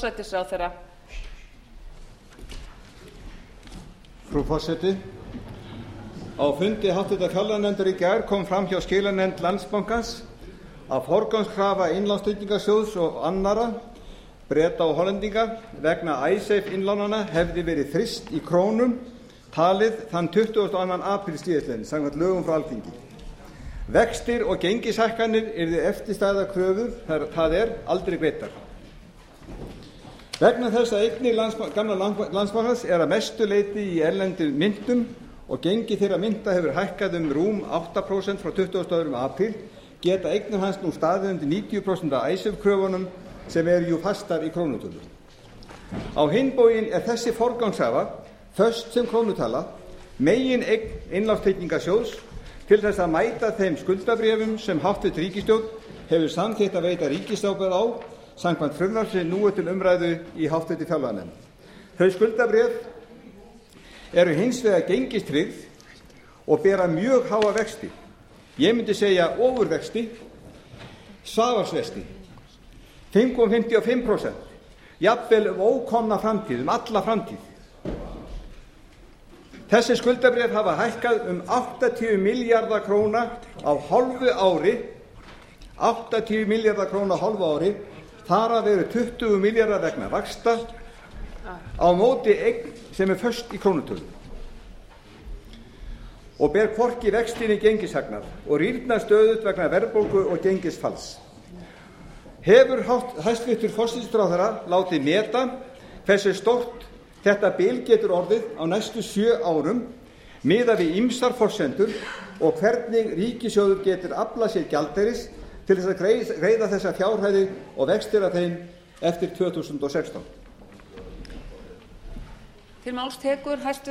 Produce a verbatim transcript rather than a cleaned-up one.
forsætisráðherra. Frú forseti. Á fundi háttvirtrar fjárlaganefndar í gær kom fram hjá skilanefnd Landsbankans að forgangskrafa Innlánstryggingasjóðs og annarra, Breta og Hollendinga, vegna Icesave innlánanna hefði verið fryst í krónum talið þann tuttugasta og annan apríl síðastliðinn samkvæmt lögum frá Alþingi. Vextir og gengishækkanir yrðu eftirstæðar kröfur, það er aldrei greiddar. Vegna þess að eignir landsbank, gamla Landsbankans er að mestu leyti í erlendum myntum og gengi þeirra mynta hefur hækkað um rúm átta prósent frá tuttugasta og annan apríl, geta eignir hans nú staðið undir níutíu prósent af Icesave kröfunum sem eru jú fastar í krónutölu. Á hinn bóginn er þessi forgangskrafa föst sem krónutala, megin eign Innlánstryggingasjóðs til þess að mæta þeim skuldabréfum sem háttvirtur ríkisstjórn hefur samþykkt að veita ríkisábyrgð á samkvæmt frumvarpi sem nú er til umræðu í háttvirtri fjárlaganefnd. Þau skuldabréf eru hins vegar gengistryggð og bera mjög háa vexti. Ég myndi segja ofurvexti, svafarsvexti, fimm komma fimmtíu og fimm prósent, jafnvel um ókomna framtíð, um alla framtíð. Þessi skuldabréf hafa hækkað um áttatíu milljarða króna á hálfu ári, áttatíu milljarða króna á hálfu ári, þar af eru tuttugu milljarðar vegna vaxta á móti eign sem er föst í krónutölu og ber hvorki vextinni gengishagnað og rýrnar stöðugt vegna verðbólgu og gengisfalls. Hefur hæstvirtur forsætisráðherra látið meta hversu stórt þetta bil getur orðið á næstu sjö árum miðað við ýmsar forsendur og hvernig ríkissjóður getur aflað sér gjaldeyris til þess að greiða þessar fjárhæðir og vextir af þeim eftir tvö þúsund og sextán. Til máls tekur hæstvirtur